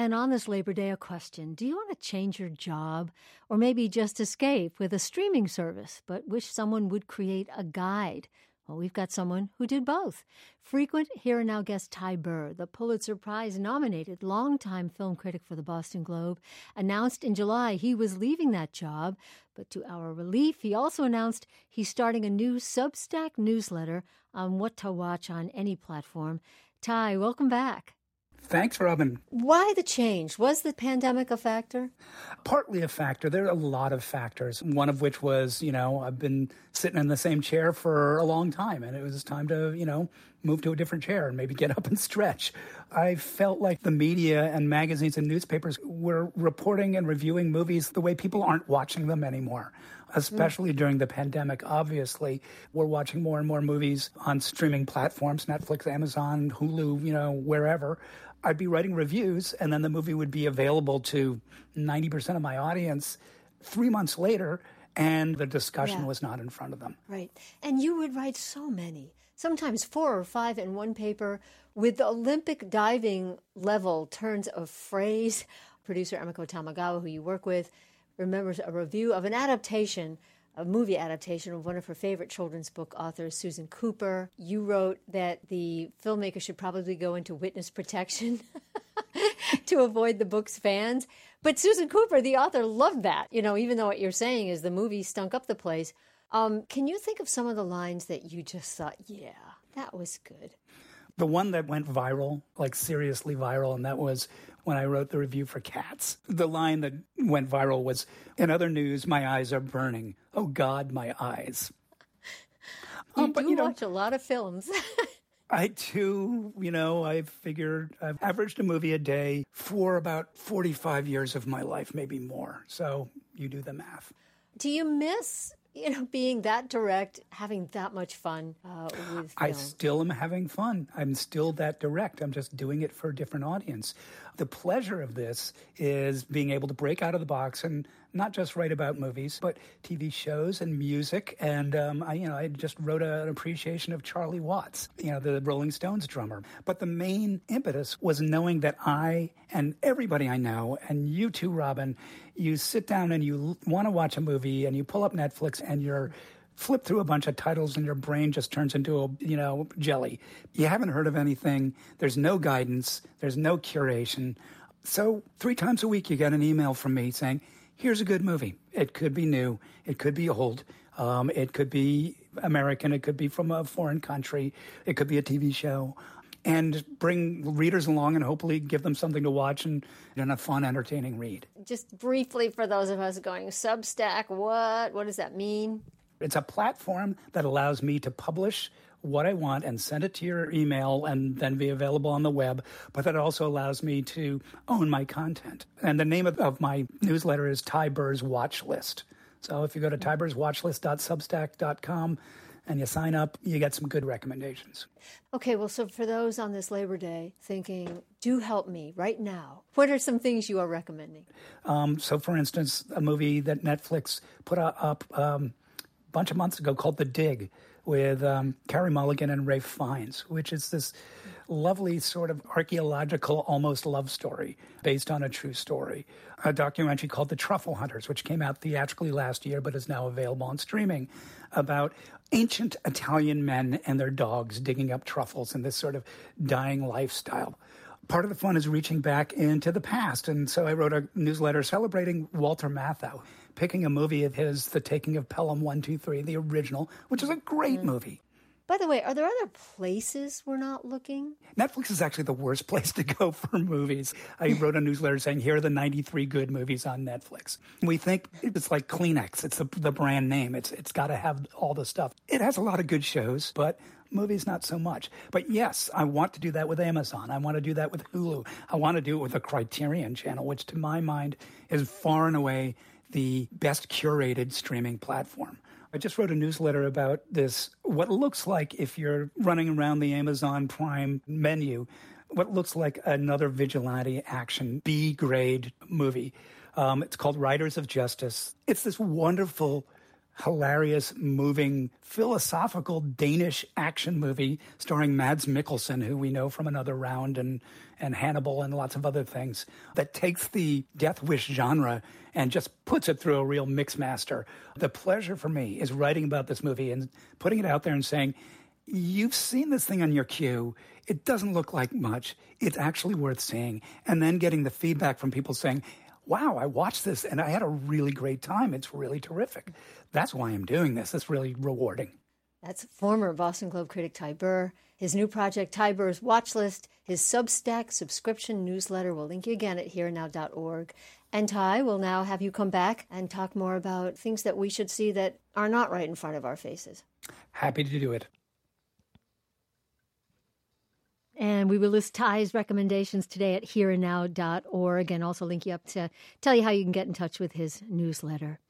And on this Labor Day, a question. Do you want to change your job or maybe just escape with a streaming service, but wish someone would create a guide? Well, we've got someone who did both. Frequent Here and Now guest Ty Burr, the Pulitzer Prize-nominated longtime film critic for the Boston Globe, announced in July he was leaving that job. But to our relief, he also announced he's starting a new Substack newsletter on what to watch on any platform. Ty, welcome back. Thanks, Robin. Why the change? Was the pandemic a factor? Partly a factor. There are a lot of factors, one of which was, I've been sitting in the same chair for a long time, and it was time to, move to a different chair and maybe get up and stretch. I felt like the media and magazines and newspapers were reporting and reviewing movies the way people aren't watching them anymore, especially during the pandemic. Obviously, we're watching more and more movies on streaming platforms, Netflix, Amazon, Hulu, wherever. I'd be writing reviews, and then the movie would be available to 90% of my audience 3 months later, and the discussion was not in front of them. Right. And you would write so many, sometimes 4 or 5 in one paper, with the Olympic diving level turns of phrase. Producer Emiko Tamagawa, who you work with, remembers a review of an adaptation, a movie adaptation of one of her favorite children's book authors, Susan Cooper. You wrote that the filmmaker should probably go into witness protection to avoid the book's fans. But Susan Cooper, the author, loved that, even though what you're saying is the movie stunk up the place. Can you think of some of the lines that you just thought, yeah, that was good? The one that went viral, like seriously viral, and that was when I wrote the review for Cats. The line that went viral was, "In other news, my eyes are burning. Oh, God, my eyes." You watch a lot of films. I do. I figured I've averaged a movie a day for about 45 years of my life, maybe more. So you do the math. Do you miss being that direct, having that much fun with film? I still am having fun. I'm still that direct. I'm just doing it for a different audience. The pleasure of this is being able to break out of the box and not just write about movies, but TV shows and music. And I just wrote an appreciation of Charlie Watts, the Rolling Stones drummer. But the main impetus was knowing that I and everybody I know, and you too, Robin, you sit down and you want to watch a movie and you pull up Netflix and you're flip through a bunch of titles and your brain just turns into a jelly. You haven't heard of anything. There's no guidance. There's no curation. So 3 times a week you get an email from me saying, here's a good movie. It could be new. It could be old. It could be American. It could be from a foreign country. It could be a TV show. And bring readers along and hopefully give them something to watch and a fun, entertaining read. Just briefly for those of us going, Substack, what does that mean? It's a platform that allows me to publish what I want and send it to your email and then be available on the web, but that also allows me to own my content. And the name of my newsletter is Ty Burr's Watch List. So if you go to tyburrswatchlist.substack.com and you sign up, you get some good recommendations. Okay, well, so for those on this Labor Day thinking, do help me right now, what are some things you are recommending? So, for instance, a movie that Netflix put up bunch of months ago called The Dig with Carey Mulligan and Ralph Fiennes, which is this lovely sort of archaeological almost love story based on a true story. A documentary called The Truffle Hunters, which came out theatrically last year but is now available on streaming, about ancient Italian men and their dogs digging up truffles in this sort of dying lifestyle. Part of the fun is reaching back into the past. And so I wrote a newsletter celebrating Walter Matthau, picking a movie of his, The Taking of Pelham 1, 2, 3, the original, which is a great movie. By the way, are there other places we're not looking? Netflix is actually the worst place to go for movies. I wrote a newsletter saying, here are the 93 good movies on Netflix. We think it's like Kleenex. It's the brand name. It's got to have all the stuff. It has a lot of good shows, but movies not so much. But yes, I want to do that with Amazon. I want to do that with Hulu. I want to do it with the Criterion Channel, which to my mind is far and away the best curated streaming platform. I just wrote a newsletter about this, what looks like, if you're running around the Amazon Prime menu, what looks like another vigilante action B-grade movie. It's called Riders of Justice. It's this wonderful hilarious, moving, philosophical Danish action movie starring Mads Mikkelsen, who we know from Another Round and Hannibal and lots of other things, that takes the Death Wish genre and just puts it through a real mix master. The pleasure for me is writing about this movie and putting it out there and saying, you've seen this thing on your queue. It doesn't look like much. It's actually worth seeing. And then getting the feedback from people saying, wow, I watched this and I had a really great time. It's really terrific. That's why I'm doing this. It's really rewarding. That's former Boston Globe critic Ty Burr. His new project, Ty Burr's Watch List, his Substack subscription newsletter. We'll link you again at herenow.org. And Ty, will now have you come back and talk more about things that we should see that are not right in front of our faces. Happy to do it. And we will list Ty's recommendations today at herenow.org and also link you up to tell you how you can get in touch with his newsletter.